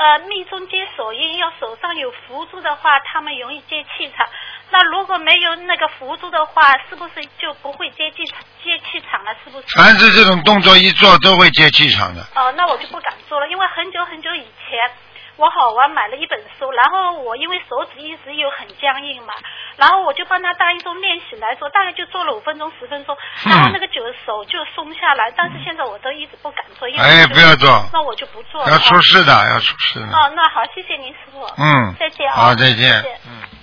密宗接手印，要手上有符珠的话，他们容易接气场。那如果没有那个符珠的话，是不是就不会接气场了？是不是？ 凡是这种动作一做都会接气场的。 哦，那我就不敢做了，因为很久很久以前。我买了一本书，然后我因为手指一直有很僵硬嘛，然后我就帮他大一中练习来说，大概就做了5分钟10分钟，然后那个手就松下来，但是现在我都一直不敢做，因为不要做， 那我就不做了。 要出事的，要出事的。 哦，那好，谢谢您师傅。 嗯， 再见啊。 好，再见。 再见。 嗯。